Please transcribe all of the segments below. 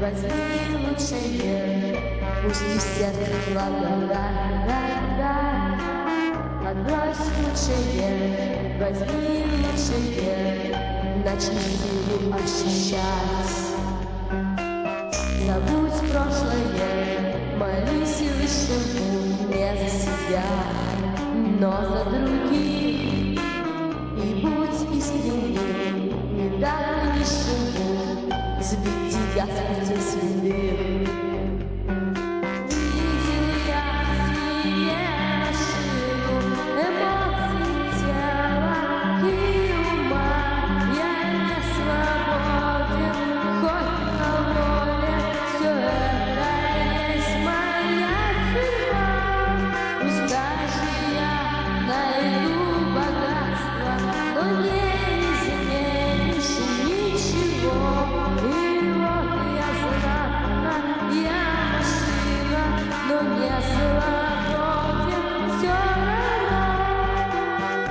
возьми лучшее, пусть не в сердце благодать. Отбрось лучшее, возьми лучшее, начни силу ощущать. Забудь прошлое, молись Высшему не за себя, но за других. И будь искренним, не дай Высшему сбить тебя с пути святых. Видел я сие машину эмоций тела и ума. Я не свободен, хоть на воле. Все это есть моя судьба. Пусть даже я найду богатство, но не изменишь ничего. И вот я знатна, я машина, но не свободен все равно.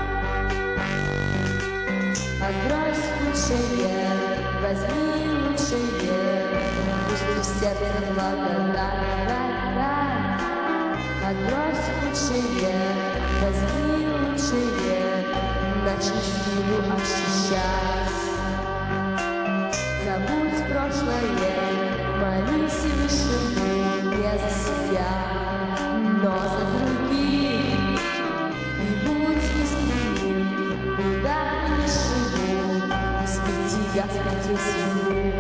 Отбрось лучшее, возьми лучшее, пусть в сердце благодать. Отбрось лучшее, возьми лучшее, начни силу ощущать. Забудь прошлое, молись Высшему не за себя, но за других. И будь искренним, не дай Высшему сбить тебя с пути святых.